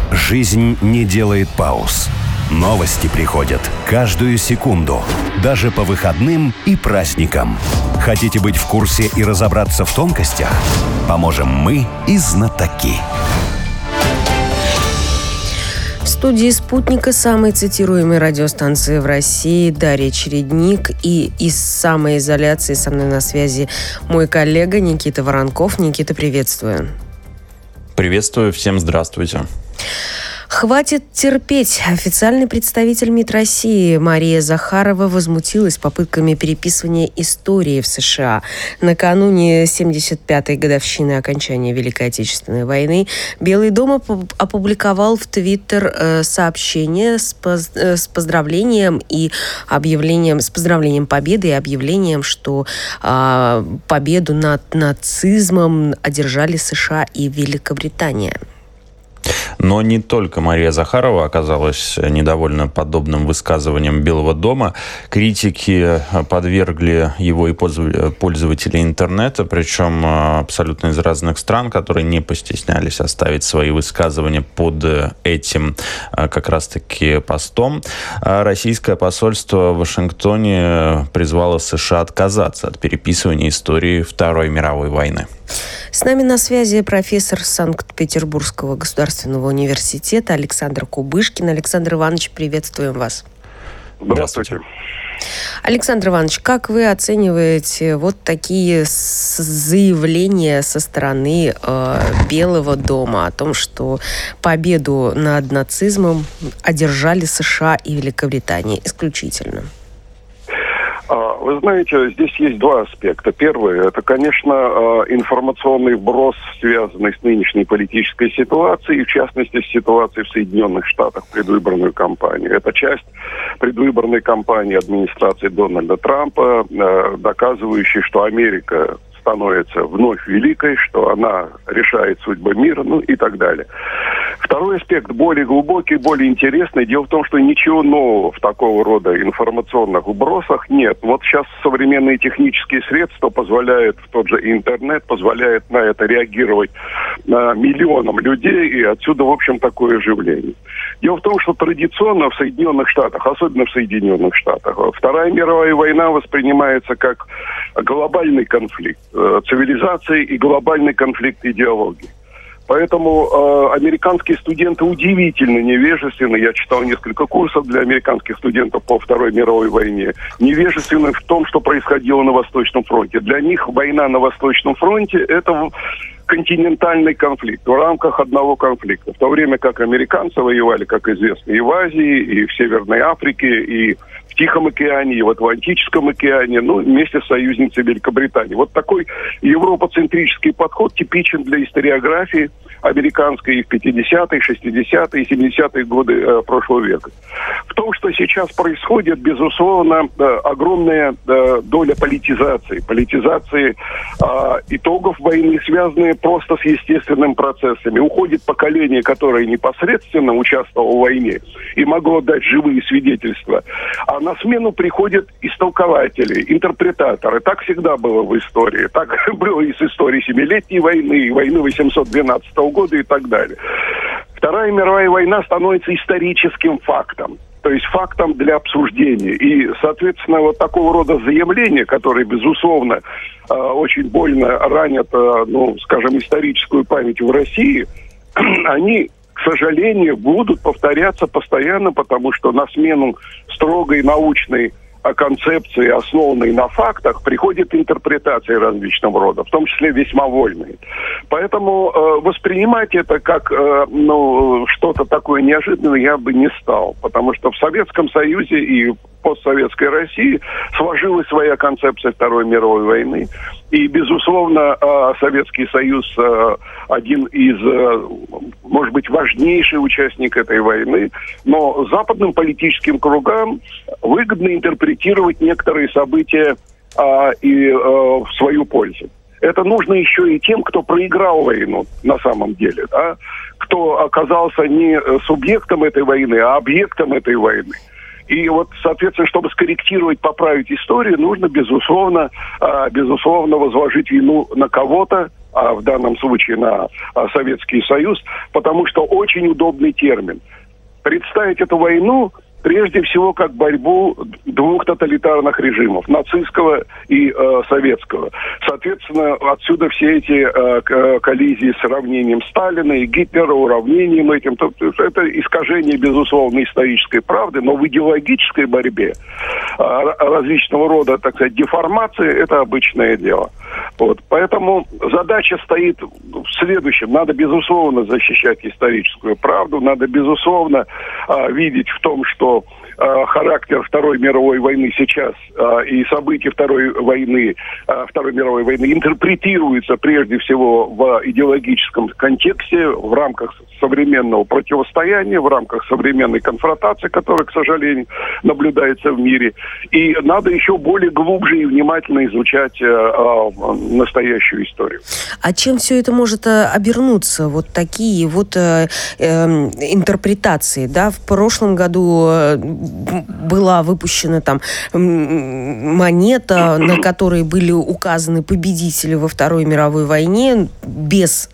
Жизнь не делает пауз. Новости приходят каждую секунду, даже по выходным и праздникам. Хотите быть в курсе и разобраться в тонкостях? Поможем мы и знатоки. В студии «Спутника» самой цитируемой радиостанции в России Дарья Чередник. И из самоизоляции со мной на связи мой коллега Никита Воронков. Никита, приветствую. Приветствую, всем здравствуйте. Хватит терпеть. Официальный представитель МИД России Мария Захарова возмутилась попытками переписывания истории в США. Накануне 75-й годовщины окончания Великой Отечественной войны Белый дом опубликовал в Твиттер сообщение с поздравлением и объявлением, с поздравлением победы и объявлением, что победу над нацизмом одержали США и Великобритания. Но не только Мария Захарова оказалась недовольна подобным высказыванием Белого дома. Критики подвергли его и пользователи интернета, причем абсолютно из разных стран, которые не постеснялись оставить свои высказывания под этим как раз-таки постом. Российское посольство в Вашингтоне призвало США отказаться от переписывания истории Второй мировой войны. С нами на связи профессор Санкт-Петербургского государственного университета Александр Кубышкин. Александр Иванович, приветствуем вас. Здравствуйте. Александр Иванович, как вы оцениваете вот такие заявления со стороны Белого дома о том, что победу над нацизмом одержали США и Великобритания исключительно? Вы знаете, здесь есть два аспекта. Первый – это, конечно, информационный вброс, связанный с нынешней политической ситуацией, и, в частности, с ситуацией в Соединенных Штатах, предвыборную кампанию. Это часть предвыборной кампании администрации Дональда Трампа, доказывающей, что Америка становится вновь великой, что она решает судьбы мира, ну и так далее. Второй аспект более глубокий, более интересный. Дело в том, что ничего нового в такого рода информационных вбросах нет. Вот сейчас современные технические средства позволяют, в тот же интернет, позволяют на это реагировать миллионам людей, и отсюда, в общем, такое оживление. Дело в том, что традиционно в Соединенных Штатах, особенно в Соединенных Штатах, Вторая мировая война воспринимается как глобальный конфликт цивилизации и глобальный конфликт идеологии. Поэтому американские студенты удивительно невежественны. Я читал несколько курсов для американских студентов по Второй мировой войне. Невежественны в том, что происходило на Восточном фронте. Для них война на Восточном фронте – это континентальный конфликт в рамках одного конфликта. В то время как американцы воевали, как известно, и в Азии, и в Северной Африке, и в Тихом океане, и в Атлантическом океане, ну, вместе с союзницей Великобритании. Вот такой европоцентрический подход типичен для историографии американской и в 50-е, 60-е, 70-е годы прошлого века. В том, что сейчас происходит, безусловно, огромная доля политизации итогов войны, связанные просто с естественными процессами. Уходит поколение, которое непосредственно участвовало в войне и могло дать живые свидетельства, а на смену приходят истолкователи, интерпретаторы. Так всегда было в истории. Так было и с историей Семилетней войны, и войны 812 года и так далее. Вторая мировая война становится историческим фактом. То есть фактом для обсуждения. И, соответственно, вот такого рода заявления, которые, безусловно, очень больно ранят, скажем, историческую память в России, они, к сожалению, будут повторяться постоянно, потому что на смену строгой научной концепции, основанной на фактах, приходят интерпретации различного рода, в том числе весьма вольные. Поэтому воспринимать это как что-то такое неожиданное я бы не стал, потому что в Советском Союзе и постсоветской России сложилась своя концепция Второй мировой войны. И, безусловно, Советский Союз один из, может быть, важнейший участник этой войны, но западным политическим кругам выгодно интерпретировать некоторые события в свою пользу. Это нужно еще и тем, кто проиграл войну на самом деле, да? Кто оказался не субъектом этой войны, а объектом этой войны. И вот, соответственно, чтобы скорректировать, поправить историю, нужно, безусловно, возложить вину на кого-то, а в данном случае на Советский Союз, потому что очень удобный термин. Представить эту войну прежде всего как борьбу двух тоталитарных режимов, нацистского и советского. Соответственно, отсюда все эти коллизии с сравнением Сталина и Гитлера, уравнением этим. Это искажение, безусловно, исторической правды, но в идеологической борьбе различного рода, так сказать, деформации – это обычное дело. Вот. Поэтому задача стоит в следующем. Надо, безусловно, защищать историческую правду, надо, безусловно, видеть в том, что характер Второй мировой войны сейчас и события Второй мировой войны интерпретируются прежде всего в идеологическом контексте, в рамках современного противостояния, в рамках современной конфронтации, которая, к сожалению, наблюдается в мире. И надо еще более глубже и внимательно изучать настоящую историю. А чем все это может обернуться? Вот такие вот интерпретации, да? В прошлом году была выпущена там монета, на которой были указаны победители во Второй мировой войне без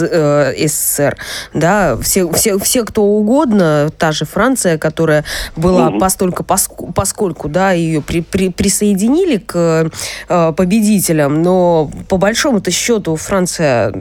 СССР, да, все кто угодно, та же Франция, которая была поскольку, да, ее присоединили к победителям, но по большому-то счету Франция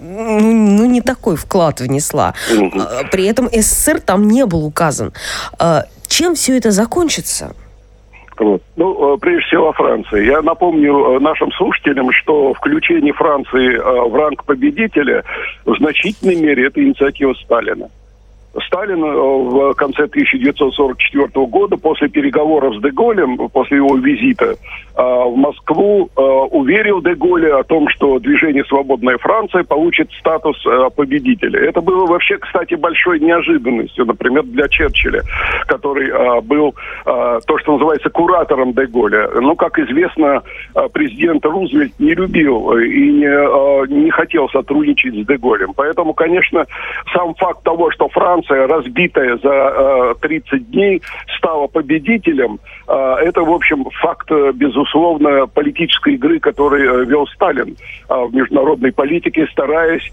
не такой вклад внесла. При этом СССР там не был указан. Чем все это закончится? Вот. Ну, прежде всего о Франции. Я напомню нашим слушателям, что включение Франции в ранг победителя в значительной мере это инициатива Сталина. Сталин в конце 1944 года, после переговоров с де Голлем, после его визита в Москву, уверил де Голля о том, что движение «Свободная Франция» получит статус победителя. Это было вообще, кстати, большой неожиданностью, например, для Черчилля, который был, то, что называется, куратором де Голля. Ну, как известно, президент Рузвельт не любил и не хотел сотрудничать с де Голлем. Поэтому, конечно, сам факт того, что Франция, разбитая за 30 дней, стала победителем. Это, в общем, факт, безусловно, политической игры, которую вел Сталин в международной политике, стараясь,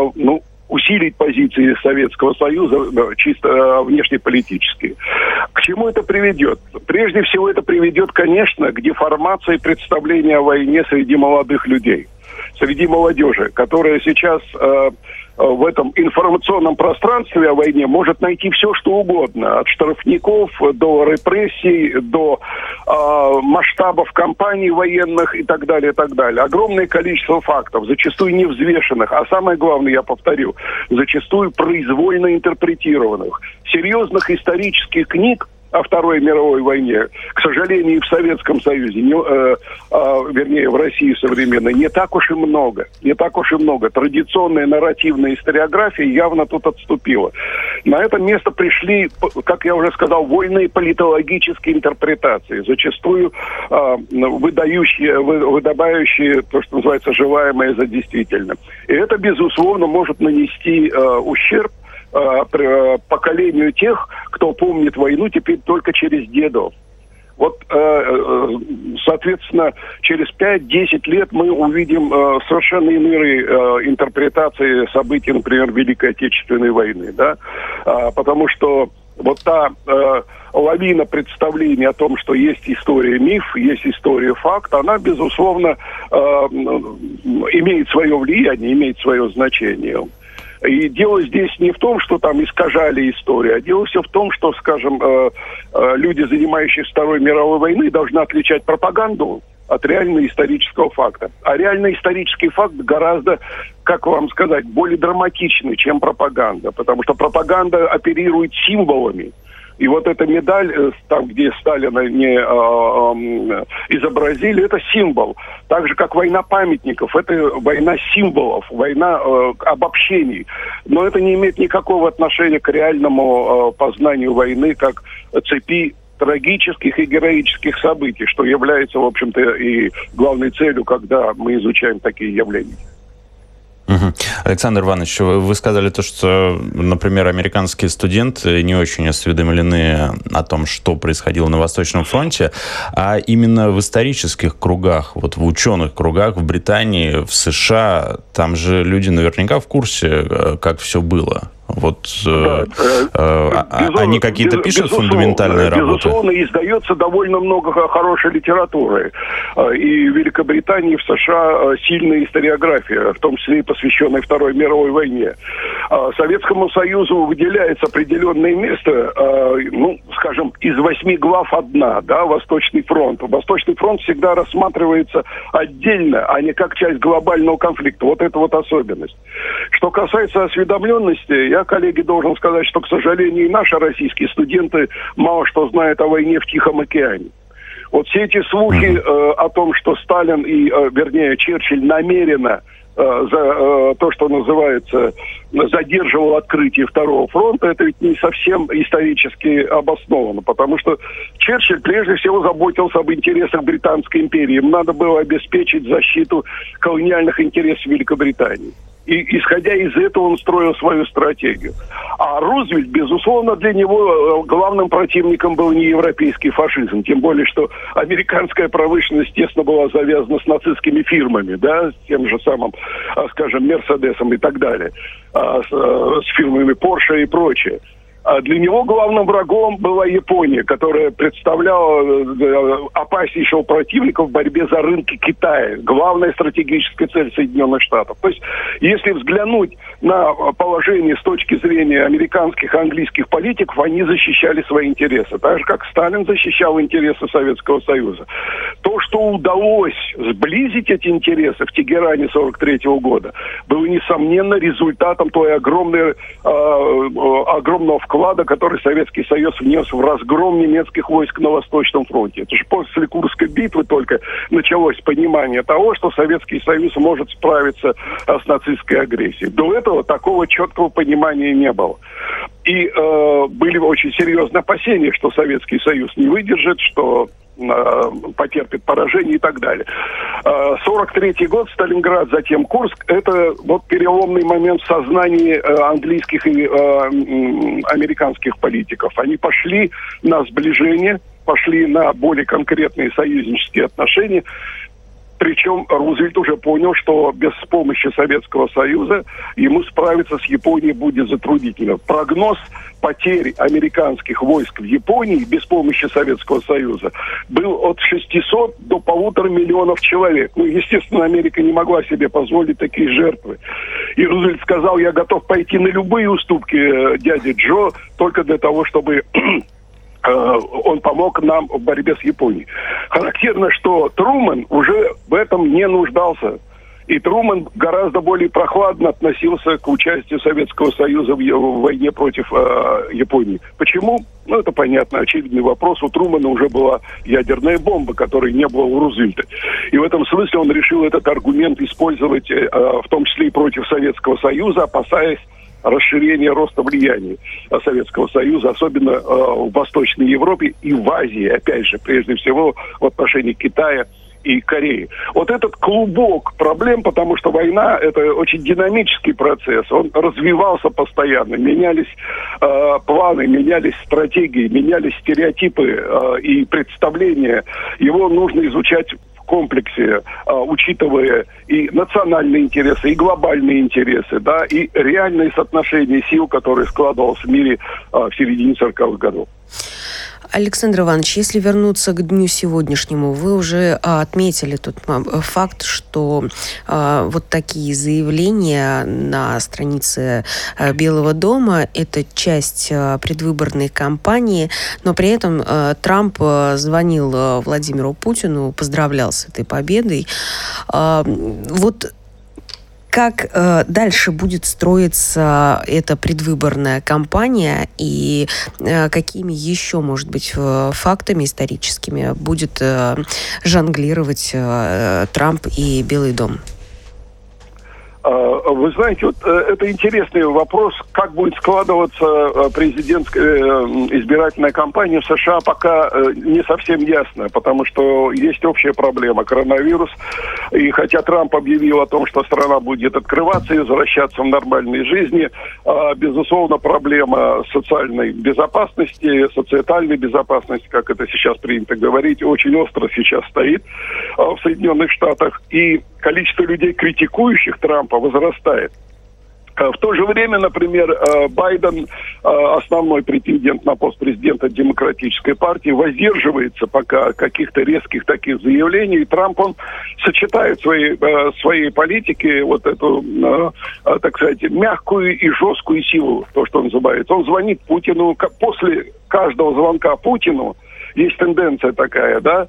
усилить позиции Советского Союза чисто внешнеполитические. К чему это приведет? Прежде всего, это приведет, конечно, к деформации представления о войне среди молодых людей, среди молодежи, которая сейчас в этом информационном пространстве о войне может найти все, что угодно. От штрафников до репрессий, до масштабов кампаний военных и так далее, и так далее. Огромное количество фактов, зачастую невзвешенных, а самое главное, я повторю, зачастую произвольно интерпретированных. Серьезных исторических книг о Второй мировой войне, к сожалению, и в Советском Союзе, вернее, в России современной, не так уж и много. Не так уж и много. Традиционная нарративная историография явно тут отступила. На это место пришли, как я уже сказал, вольные политологические интерпретации, зачастую выдавающие то, что называется, желаемое за действительное. И это, безусловно, может нанести ущерб поколению тех, кто помнит войну теперь только через дедов. Вот, соответственно, через 5-10 лет мы увидим совершенно иные интерпретации событий, например, Великой Отечественной войны, да? Потому что вот та лавина представлений о том, что есть история миф, есть история факт, она, безусловно, имеет свое влияние, имеет свое значение. И дело здесь не в том, что там искажали историю, а дело все в том, что, скажем, люди, занимающиеся Второй мировой войной, должны отличать пропаганду от реального исторического факта. А реальный исторический факт гораздо, как вам сказать, более драматичный, чем пропаганда, потому что пропаганда оперирует символами. И вот эта медаль, там, где Сталина не изобразили, это символ. Так же, как война памятников, это война символов, война обобщений. Но это не имеет никакого отношения к реальному познанию войны, как цепи трагических и героических событий, что является, в общем-то, и главной целью, когда мы изучаем такие явления. Александр Иванович, вы сказали то, что, например, американские студенты не очень осведомлены о том, что происходило на Восточном фронте, а именно в исторических кругах, вот в ученых кругах в Британии, в США, там же люди наверняка в курсе, как все было. Вот они какие-то пишут фундаментальные работы? Безусловно, издается довольно много хорошей литературы. И в Великобритании, и в США сильная историография, в том числе и посвященная Второй мировой войне. Советскому Союзу выделяется определенное место, скажем, из 8 глав одна, да, Восточный фронт. Восточный фронт всегда рассматривается отдельно, а не как часть глобального конфликта. Вот это вот особенность. Что касается осведомленности, я, коллеги, должен сказать, что, к сожалению, и наши российские студенты мало что знают о войне в Тихом океане. Вот все эти слухи о том, что Сталин и, Черчилль намеренно за то, что называется, задерживал открытие Второго фронта, это ведь не совсем исторически обосновано, потому что Черчилль прежде всего заботился об интересах Британской империи. Им надо было обеспечить защиту колониальных интересов Великобритании. И, исходя из этого, он строил свою стратегию. А Рузвельт, безусловно, для него главным противником был не европейский фашизм. Тем более, что американская промышленность тесно была завязана с нацистскими фирмами, да, с тем же самым, скажем, Мерседесом и так далее, с фирмами Porsche и прочее. А для него главным врагом была Япония, которая представляла опаснейшего противника в борьбе за рынки Китая. Главная стратегическая цель Соединенных Штатов. То есть, если взглянуть на положение с точки зрения американских и английских политиков, они защищали свои интересы. Так же, как Сталин защищал интересы Советского Союза. То, что удалось сблизить эти интересы в Тегеране 1943 года, было, несомненно, результатом той огромного вклада, который Советский Союз внес в разгром немецких войск на Восточном фронте. Это же после Курской битвы только началось понимание того, что Советский Союз может справиться с нацистской агрессией. До этого такого четкого понимания не было. И были очень серьезные опасения, что Советский Союз не выдержит, что потерпит поражение и так далее. 1943 год, Сталинград, затем Курск, это вот переломный момент в сознании английских и американских политиков. Они пошли на сближение, пошли на более конкретные союзнические отношения. Причем Рузвельт уже понял, что без помощи Советского Союза ему справиться с Японией будет затруднительно. Прогноз потерь американских войск в Японии без помощи Советского Союза был от 600 до 1,5 миллиона человек. Естественно, Америка не могла себе позволить такие жертвы. И Рузвельт сказал: я готов пойти на любые уступки дяде Джо только для того, чтобы он помог нам в борьбе с Японией. Характерно, что Трумэн уже в этом не нуждался. И Трумэн гораздо более прохладно относился к участию Советского Союза в войне против Японии. Почему? Это понятно, очевидный вопрос. У Трумэна уже была ядерная бомба, которой не было у Рузвельта. И в этом смысле он решил этот аргумент использовать, в том числе и против Советского Союза, опасаясь расширения роста влияния Советского Союза, особенно в Восточной Европе и в Азии, опять же, прежде всего в отношении Китая и Кореи. Вот этот клубок проблем, потому что война – это очень динамический процесс, он развивался постоянно, менялись планы, менялись стратегии, менялись стереотипы и представления. Его нужно изучать в комплексе, учитывая и национальные интересы, и глобальные интересы, да, и реальные соотношения сил, которые складывалось в мире в середине 40-х годов. Александр Иванович, если вернуться к дню сегодняшнему, вы уже отметили тот факт, что вот такие заявления на странице Белого дома – это часть предвыборной кампании, но при этом Трамп звонил Владимиру Путину, поздравлял с этой победой. Вот как дальше будет строиться эта предвыборная кампания и какими еще, может быть, фактами историческими будет жонглировать Трамп и Белый дом? Вы знаете, вот это интересный вопрос, как будет складываться президентская избирательная кампания в США, пока не совсем ясно, потому что есть общая проблема — коронавирус. И хотя Трамп объявил о том, что страна будет открываться и возвращаться в нормальной жизни, безусловно, проблема социальной безопасности, социальной безопасности, как это сейчас принято говорить, очень остро сейчас стоит в Соединенных Штатах. И количество людей, критикующих Трампа, возрастает. В то же время, например, Байден, основной претендент на пост президента Демократической партии, воздерживается пока каких-то резких таких заявлений. И Трамп, он сочетает в своей политике вот эту, так сказать, мягкую и жесткую силу, то, что он называет. Он звонит Путину. После каждого звонка Путину есть тенденция такая, да,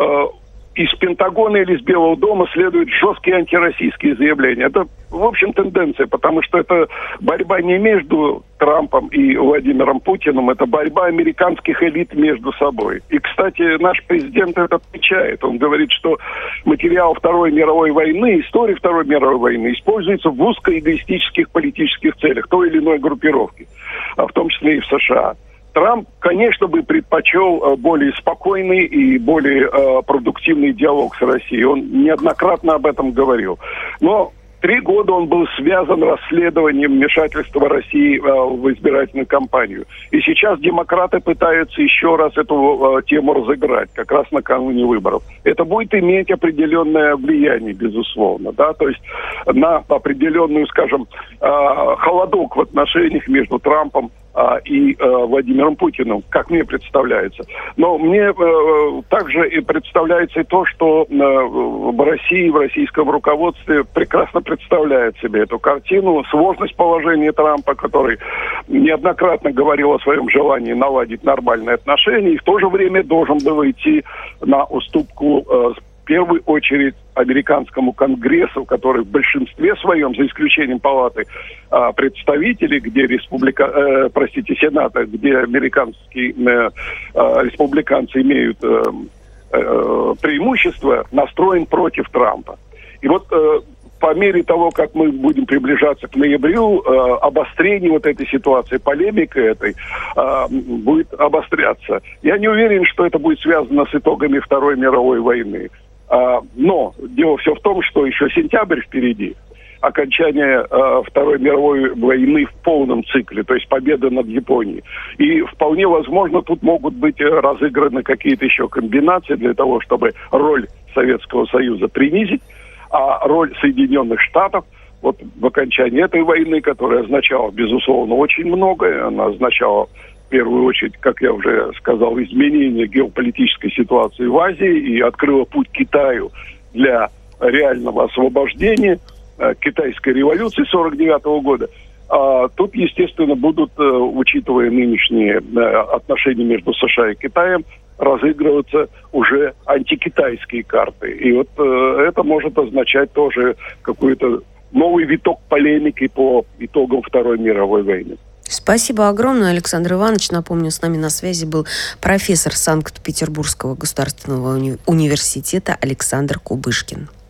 из Пентагона или из Белого дома следуют жесткие антироссийские заявления. Это, в общем, тенденция, потому что это борьба не между Трампом и Владимиром Путиным, это борьба американских элит между собой. И, кстати, наш президент это отмечает. Он говорит, что материал Второй мировой войны, история Второй мировой войны используется в узкоэгоистических политических целях той или иной группировки, в том числе и в США. Трамп, конечно, бы предпочел более спокойный и более продуктивный диалог с Россией. Он неоднократно об этом говорил. Но 3 года он был связан расследованием вмешательства России в избирательную кампанию. И сейчас демократы пытаются еще раз эту тему разыграть, как раз накануне выборов. Это будет иметь определенное влияние, безусловно, да, то есть на определенную, скажем, холодок в отношениях между Трампом и Владимиром Путиным, как мне представляется. Но мне также и представляется и то, что в России, в российском руководстве прекрасно представляет себе эту картину, сложность положения Трампа, который неоднократно говорил о своем желании наладить нормальные отношения, и в то же время должен был идти на уступку в первую очередь американскому Конгрессу, который в большинстве своем, за исключением палаты представителей, где Сената, где американские республиканцы имеют преимущество, настроен против Трампа. И вот по мере того, как мы будем приближаться к ноябрю, обострение вот этой ситуации, полемика этой будет обостряться. Я не уверен, что это будет связано с итогами Второй мировой войны. Но дело все в том, что еще сентябрь впереди, окончание Второй мировой войны в полном цикле, то есть победа над Японией. И вполне возможно, тут могут быть разыграны какие-то еще комбинации для того, чтобы роль Советского Союза принизить, а роль Соединенных Штатов вот в окончании этой войны, которая означала, безусловно, очень многое, она означала в первую очередь, как я уже сказал, изменение геополитической ситуации в Азии и открыла путь Китаю для реального освобождения китайской революции 1949 года. Тут, естественно, будут, учитывая нынешние отношения между США и Китаем, разыгрываться уже антикитайские карты. И вот это может означать тоже какой-то новый виток полемики по итогам Второй мировой войны. Спасибо огромное, Александр Иванович. Напомню, с нами на связи был профессор Санкт-Петербургского государственного университета Александр Кубышкин.